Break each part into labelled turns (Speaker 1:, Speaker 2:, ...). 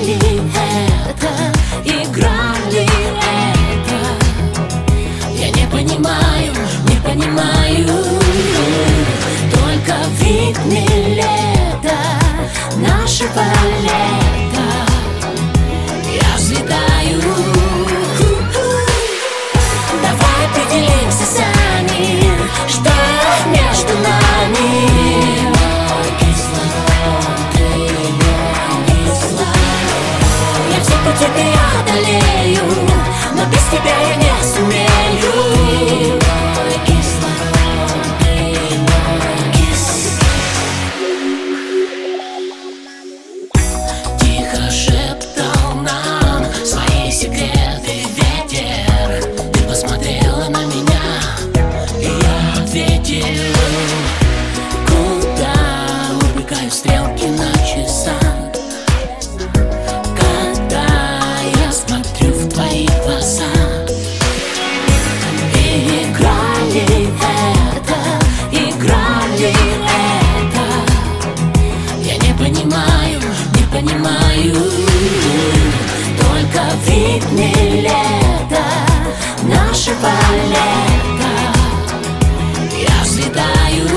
Speaker 1: ли это, игра ли это? Я не понимаю, не понимаю. Только вид не лето, нашего лета. Я взлетаю. Давай определимся сами, что между нами. Я все пути преодолею, но без тебя я не сумею. Тихо шептал нам свои секреты ветер. Ты посмотрела на меня, и я ответил. Куда убегают стрелки на часах, когда я смотрю в твои глаза? И игра ли это, игра ли это? Я не понимаю, не понимаю. Только вид не лето, нашего лета. Я взлетаю.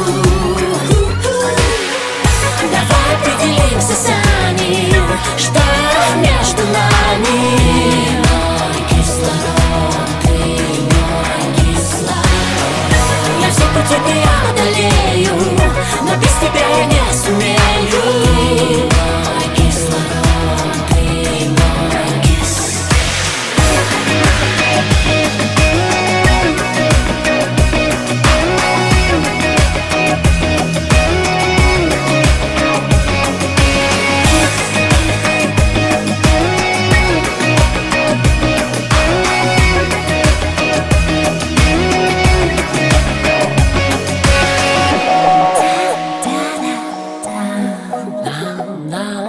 Speaker 1: Давай определимся сами, что между нами. Мой кислород, ты мой кислород. Я все пути преодолею, но без тебя я не сумею. Мой кислород, ты мой кислород. Now